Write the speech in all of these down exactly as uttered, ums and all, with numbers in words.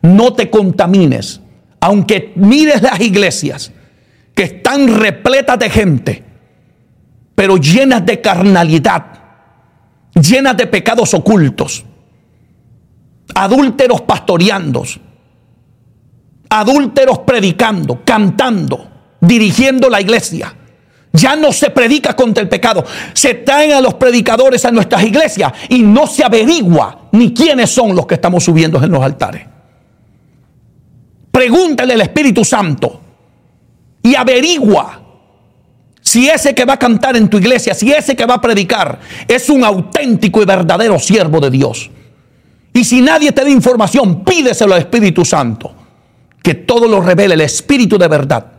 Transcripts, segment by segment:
no te contamines. Aunque mires las iglesias que están repletas de gente, pero llenas de carnalidad, llenas de pecados ocultos, adúlteros pastoreando, adúlteros predicando, cantando, dirigiendo la iglesia. Ya no se predica contra el pecado. Se traen a los predicadores a nuestras iglesias y no se averigua ni quiénes son los que estamos subiendo en los altares. Pregúntale al Espíritu Santo y averigua si ese que va a cantar en tu iglesia, si ese que va a predicar es un auténtico y verdadero siervo de Dios. Y si nadie te da información, pídeselo al Espíritu Santo, que todo lo revele, el Espíritu de verdad.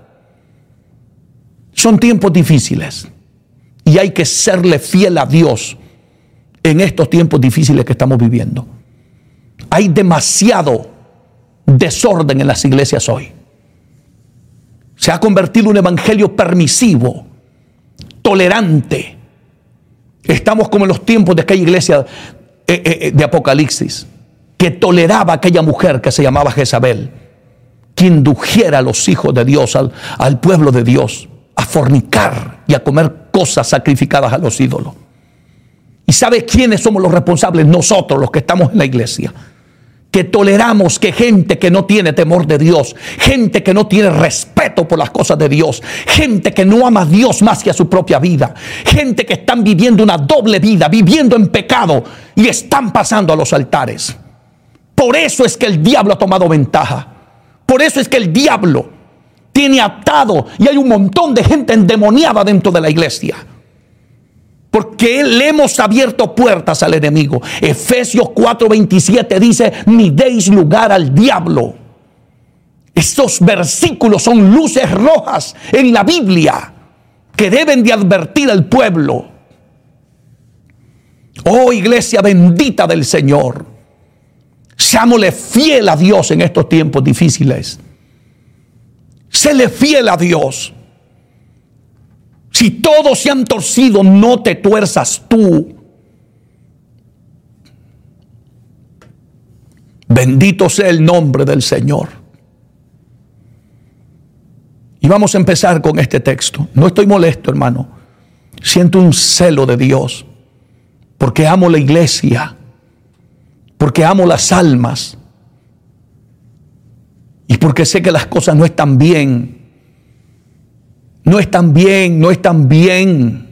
Son tiempos difíciles y hay que serle fiel a Dios en estos tiempos difíciles que estamos viviendo. Hay demasiado desorden en las iglesias hoy. Se ha convertido en un evangelio permisivo, tolerante. Estamos como en los tiempos de aquella iglesia eh, eh, de Apocalipsis, que toleraba a aquella mujer que se llamaba Jezabel, que indujera a los hijos de Dios, al, al pueblo de Dios, a fornicar y a comer cosas sacrificadas a los ídolos. ¿Y sabe quiénes somos los responsables? Nosotros, los que estamos en la iglesia, que toleramos que gente que no tiene temor de Dios, gente que no tiene respeto por las cosas de Dios, gente que no ama a Dios más que a su propia vida, gente que están viviendo una doble vida, viviendo en pecado y están pasando a los altares. Por eso es que el diablo ha tomado ventaja. Por eso es que el diablo tiene atado y hay un montón de gente endemoniada dentro de la iglesia. Porque le hemos abierto puertas al enemigo. Efesios cuatro veintisiete dice: ni deis lugar al diablo. Estos versículos son luces rojas en la Biblia que deben de advertir al pueblo. Oh, iglesia bendita del Señor, seámosle fiel a Dios en estos tiempos difíciles. Séle fiel a Dios. Si todos se han torcido, no te tuerzas tú. Bendito sea el nombre del Señor. Y vamos a empezar con este texto. No estoy molesto, hermano. Siento un celo de Dios, porque amo la iglesia, porque amo las almas, y porque sé que las cosas no están bien. No están bien, no están bien.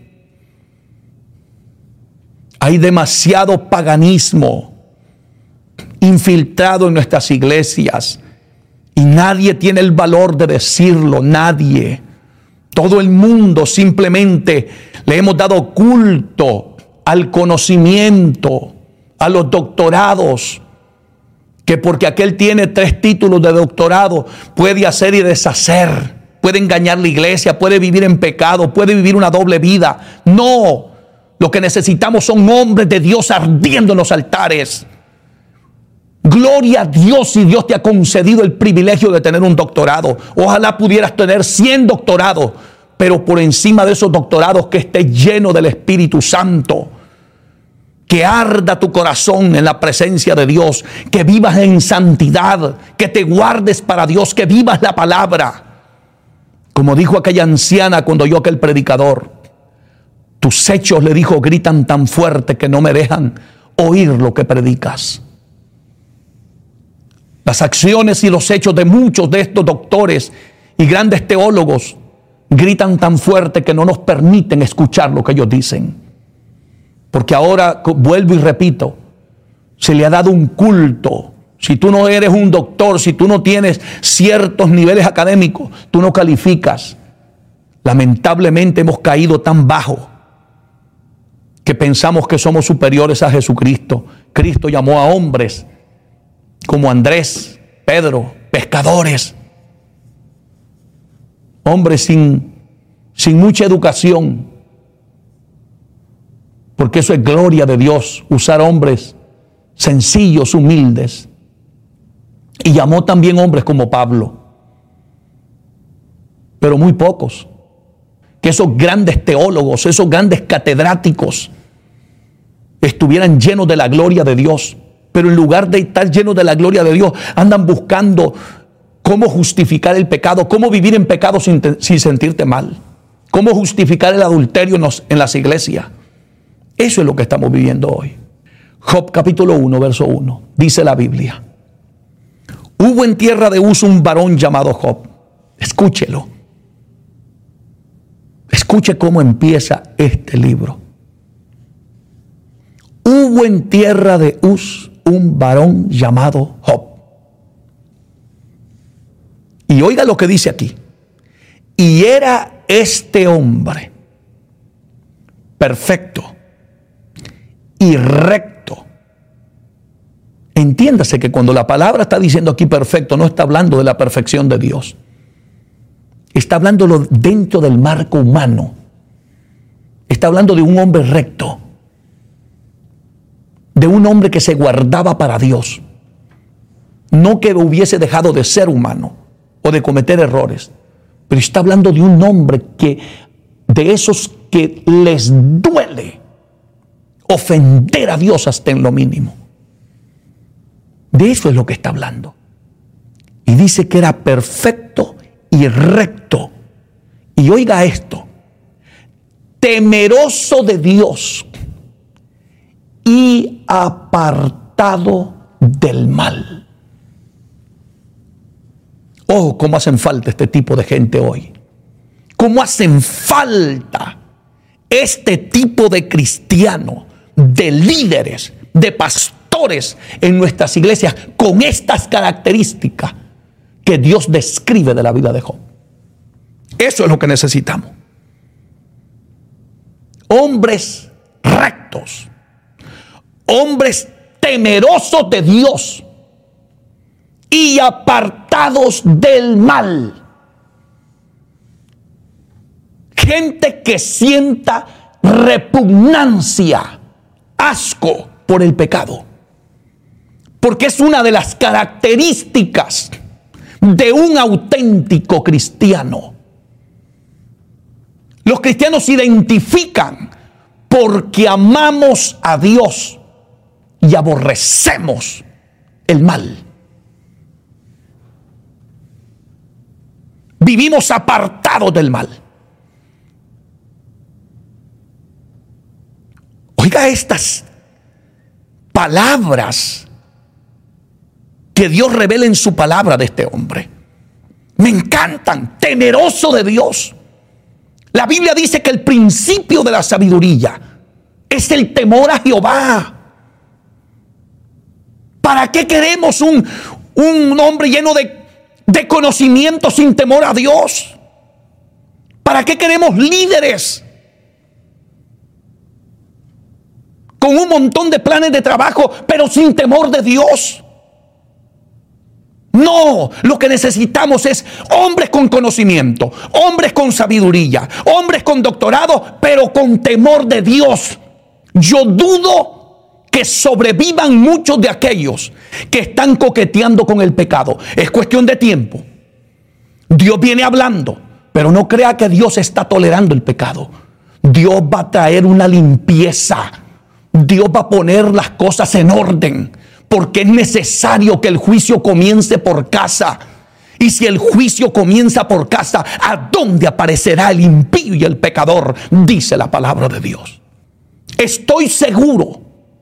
Hay demasiado paganismo infiltrado en nuestras iglesias y nadie tiene el valor de decirlo, nadie. Todo el mundo simplemente le hemos dado culto al conocimiento, a los doctorados, que porque aquel tiene tres títulos de doctorado puede hacer y deshacer, puede engañar la iglesia, puede vivir en pecado, puede vivir una doble vida. No, lo que necesitamos son hombres de Dios ardiendo en los altares. Gloria a Dios si Dios te ha concedido el privilegio de tener un doctorado. Ojalá pudieras tener cien doctorados, pero por encima de esos doctorados que estés lleno del Espíritu Santo. Que arda tu corazón en la presencia de Dios, que vivas en santidad, que te guardes para Dios, que vivas la palabra. Como dijo aquella anciana cuando oyó aquel predicador, tus hechos, le dijo, gritan tan fuerte que no me dejan oír lo que predicas. Las acciones y los hechos de muchos de estos doctores y grandes teólogos gritan tan fuerte que no nos permiten escuchar lo que ellos dicen. Porque ahora, vuelvo y repito, se le ha dado un culto. Si tú no eres un doctor, si tú no tienes ciertos niveles académicos, tú no calificas. Lamentablemente hemos caído tan bajo que pensamos que somos superiores a Jesucristo. Cristo llamó a hombres como Andrés, Pedro, pescadores. Hombres sin, sin mucha educación. Porque eso es gloria de Dios, usar hombres sencillos, humildes. Y llamó también hombres como Pablo. Pero muy pocos. Que esos grandes teólogos, esos grandes catedráticos estuvieran llenos de la gloria de Dios. pero en lugar de estar llenos de la gloria de Dios, andan buscando cómo justificar el pecado, cómo vivir en pecado sin, te, sin sentirte mal, cómo justificar el adulterio en, los, en las iglesias. Eso es lo que estamos viviendo hoy. Job capítulo uno, verso uno, dice la Biblia: hubo en tierra de Uz un varón llamado Job. Escúchelo. Escuche cómo empieza este libro. Hubo en tierra de Uz un varón llamado Job. Y oiga lo que dice aquí. Y era este hombre perfecto y recto. Entiéndase que cuando la palabra está diciendo aquí perfecto, no está hablando de la perfección de Dios. Está hablándolo dentro del marco humano. Está hablando de un hombre recto. De un hombre que se guardaba para Dios. No que hubiese dejado de ser humano o de cometer errores. Pero está hablando de un hombre que, de esos que les duele ofender a Dios hasta en lo mínimo. De eso es lo que está hablando. Y dice que era perfecto y recto. Y oiga esto: temeroso de Dios y apartado del mal. Oh, cómo hacen falta este tipo de gente hoy. Cómo hacen falta este tipo de cristianos, de líderes, de pastores en nuestras iglesias con estas características que Dios describe de la vida de Job. Eso es lo que necesitamos. Hombres rectos, hombres temerosos de Dios y apartados del mal. Gente que sienta repugnancia, asco por el pecado. Porque es una de las características de un auténtico cristiano. Los cristianos se identifican porque amamos a Dios y aborrecemos el mal. Vivimos apartados del mal. Oiga estas palabras que Dios revela en su palabra de este hombre. Me encantan. Temeroso de Dios. La Biblia dice que el principio de la sabiduría es el temor a Jehová. ¿Para qué queremos un, un hombre lleno de, de conocimiento sin temor a Dios? ¿Para qué queremos líderes con un montón de planes de trabajo, pero sin temor de Dios? No, lo que necesitamos es hombres con conocimiento, hombres con sabiduría, hombres con doctorado, pero con temor de Dios. Yo dudo que sobrevivan muchos de aquellos que están coqueteando con el pecado. Es cuestión de tiempo. Dios viene hablando, pero no crea que Dios está tolerando el pecado. Dios va a traer una limpieza. Dios va a poner las cosas en orden. Porque es necesario que el juicio comience por casa. Y si el juicio comienza por casa, ¿a dónde aparecerá el impío y el pecador? Dice la palabra de Dios. Estoy seguro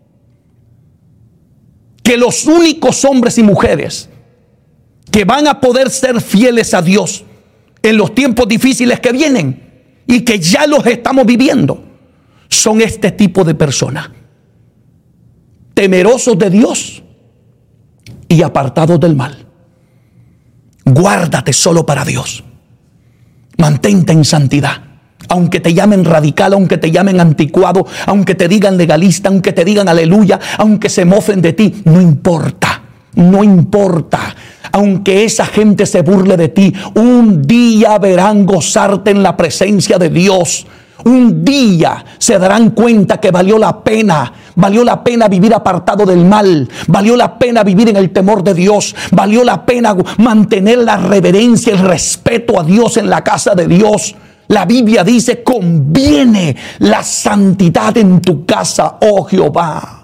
que los únicos hombres y mujeres que van a poder ser fieles a Dios en los tiempos difíciles que vienen y que ya los estamos viviendo son este tipo de personas. Temerosos de Dios y apartados del mal. Guárdate solo para Dios. Mantente en santidad. Aunque te llamen radical, aunque te llamen anticuado, aunque te digan legalista, aunque te digan aleluya, aunque se mofen de ti, no importa, no importa. Aunque esa gente se burle de ti, un día verán gozarte en la presencia de Dios. Un día se darán cuenta que valió la pena, valió la pena vivir apartado del mal, valió la pena vivir en el temor de Dios, valió la pena mantener la reverencia, el respeto a Dios en la casa de Dios. La Biblia dice: conviene la santidad en tu casa, oh Jehová.